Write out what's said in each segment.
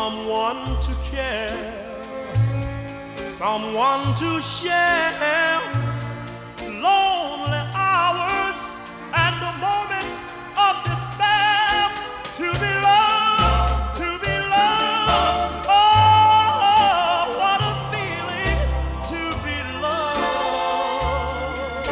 someone to care, someone to share lonely hours and the moments of despair. To be loved, to be loved. Oh, what a feeling to be loved.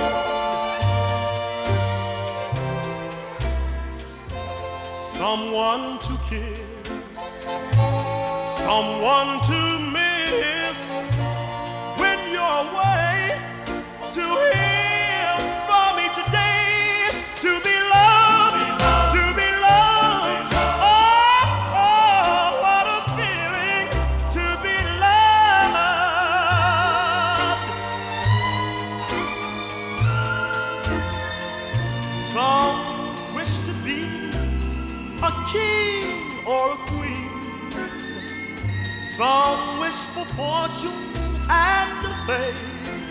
Someone to kiss, someone to miss when you're away. To hear from me today, to be loved, to be loved. Oh, oh, what a feeling to be loved. Some wish to be a king or a queen. Some wish for fortune and fame.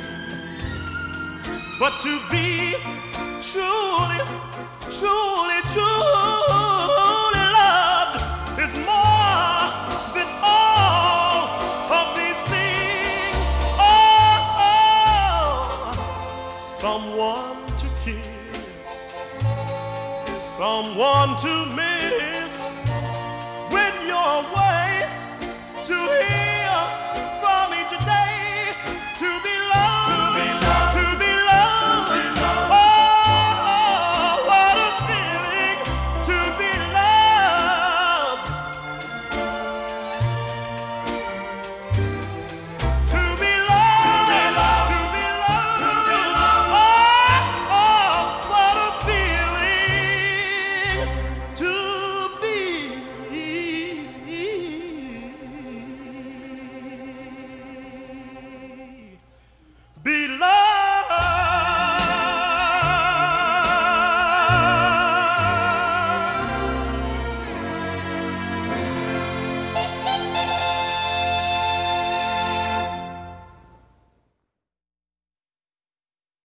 But to be truly, truly, truly loved is more than all of these things. Oh, oh. Someone to kiss, someone to miss